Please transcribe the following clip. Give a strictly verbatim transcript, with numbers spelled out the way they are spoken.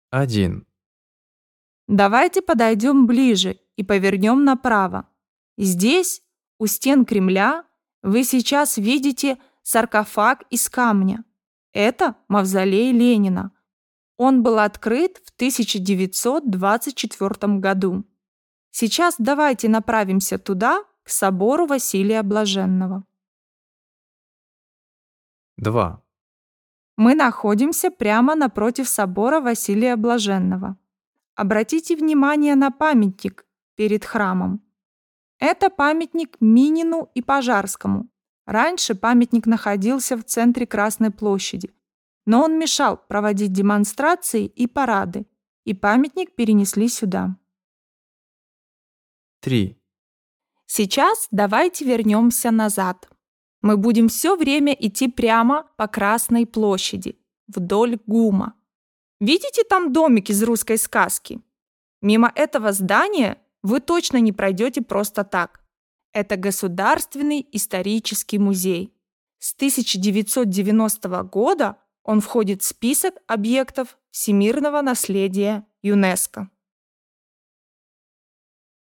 один. Давайте подойдем ближе и повернем направо. Здесь, у стен Кремля, вы сейчас видите саркофаг из камня. Это мавзолей Ленина. Он был открыт в тысяча девятьсот двадцать четвёртом году. Сейчас давайте направимся туда, к собору Василия Блаженного. два. Мы находимся прямо напротив собора Василия Блаженного. Обратите внимание на памятник перед храмом. Это памятник Минину и Пожарскому. Раньше памятник находился в центре Красной площади, но он мешал проводить демонстрации и парады, и памятник перенесли сюда. три. Сейчас давайте вернемся назад. Мы будем все время идти прямо по Красной площади, вдоль ГУМа. Видите там домик из русской сказки? Мимо этого здания вы точно не пройдете просто так. Это Государственный исторический музей. С тысяча девятьсот девяностого года он входит в список объектов всемирного наследия ЮНЕСКО.